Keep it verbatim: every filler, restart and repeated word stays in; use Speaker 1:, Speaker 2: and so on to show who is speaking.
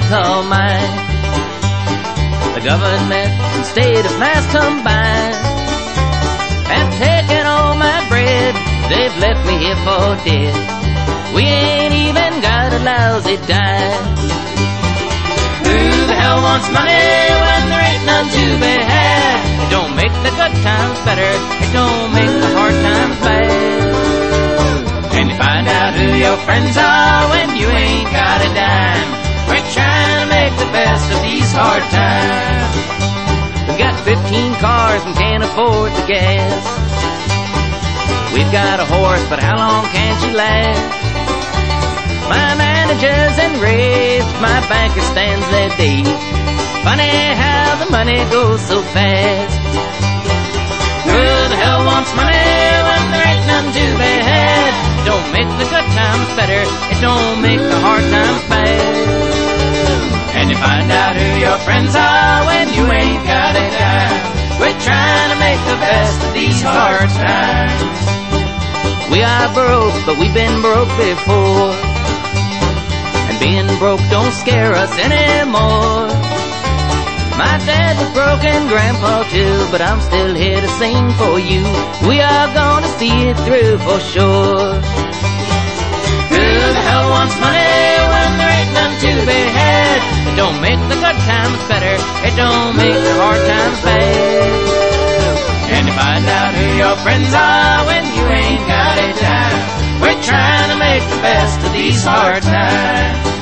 Speaker 1: call mine. The government and state of Mass combined have taken all my bread. They've left me here for dead. We ain't even got a lousy dime. Who the hell wants money when there ain't none to be had? It don't make the good times better, it don't make the hard times bad. And you find out who your friends are when you ain't got a dime. We're trying to make the best of these hard times. We've got fifteen cars and can't afford the gas. We've got a horse, but how long can she last? My manager's enraged, my banker stands there dazed. Funny how the money goes so fast. Who the hell wants money when there ain't none to be had? It don't make the good times better, it don't make the hard times bad. And you find out who your friends are when you ain't got a dime. We're trying to make the best of these hard times. We are broke, but we've been broke before, and being broke don't scare us anymore. My dad was broke and Grandpa too, but I'm still here to sing for you. We are gonna see it through for sure. Who the hell wants money when there ain't none to be had? It don't make the good times better, it don't make the hard times bad. And you find out who your friends are when you ain't got a dime. We're trying to make the best of these hard times.